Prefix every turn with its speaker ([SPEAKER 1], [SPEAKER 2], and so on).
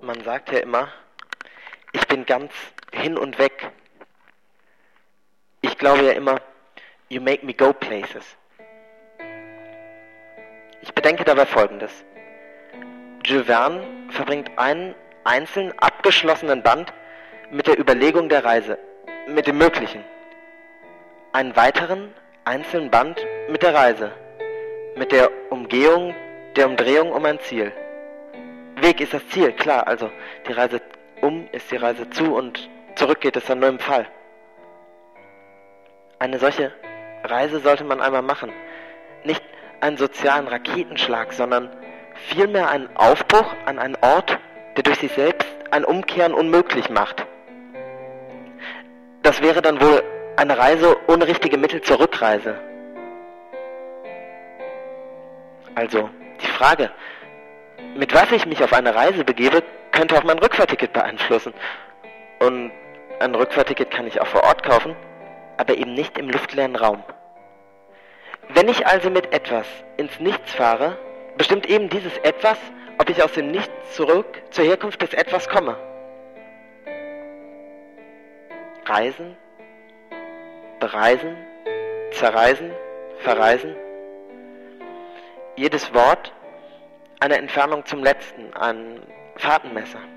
[SPEAKER 1] Man sagt ja immer, ich bin ganz hin und weg. Ich glaube ja immer, you make me go places. Ich bedenke dabei Folgendes. Jules Verne verbringt einen einzelnen abgeschlossenen Band mit der Überlegung der Reise, mit dem Möglichen. Einen weiteren einzelnen Band mit der Reise, mit der Umgehung, der Umdrehung um ein Ziel. Weg ist das Ziel, klar, also die Reise um ist die Reise zu und zurück geht es dann nur im Fall. Eine solche Reise sollte man einmal machen. Nicht einen sozialen Raketenschlag, sondern vielmehr einen Aufbruch an einen Ort, der durch sich selbst ein Umkehren unmöglich macht. Das wäre dann wohl eine Reise ohne richtige Mittel zur Rückreise. Also, die Frage, mit was ich mich auf eine Reise begebe, könnte auch mein Rückfahrticket beeinflussen. Und ein Rückfahrticket kann ich auch vor Ort kaufen, aber eben nicht im luftleeren Raum. Wenn ich also mit etwas ins Nichts fahre, bestimmt eben dieses Etwas, ob ich aus dem Nichts zurück zur Herkunft des Etwas komme. Reisen, bereisen, zerreisen, verreisen. Jedes Wort eine Entfernung zum Letzten, ein Fahrtenmesser.